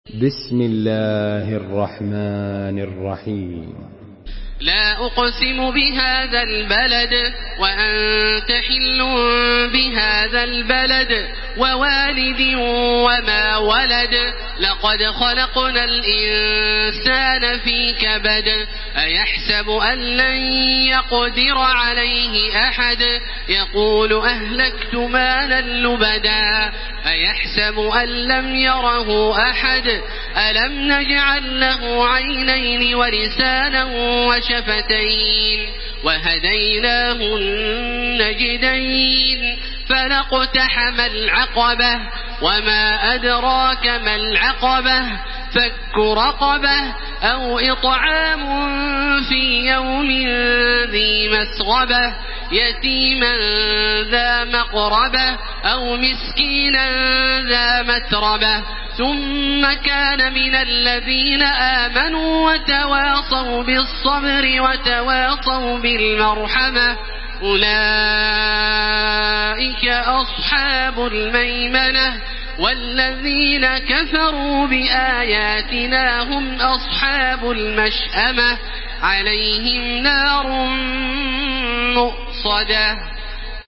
بسم الله الرحمن الرحيم. لا أقسم بهذا البلد وأنت حل بهذا البلد ووالد وما ولد لقد خلقنا الإنسان في كبد أيحسب أن لن يقدر عليه أحد يقول أهلكت مالا لبدا أيحسب أن لم يره أحد ألم نجعل له عينين ولسانا وشفتين وهديناه النجدين فلاقتحم العقبة وما أدراك ما العقبة فك رقبة أو إطعام في يوم ذي مسغبة يتيما ذا مقربة أو مسكينا ذا متربة ثم كان من الذين آمنوا وتواصوا بالصبر وتواصوا بالمرحمة أولئك أصحاب الميمنة والذين كفروا بآياتنا هم أصحاب المشأمة عليهم نار مؤصدة.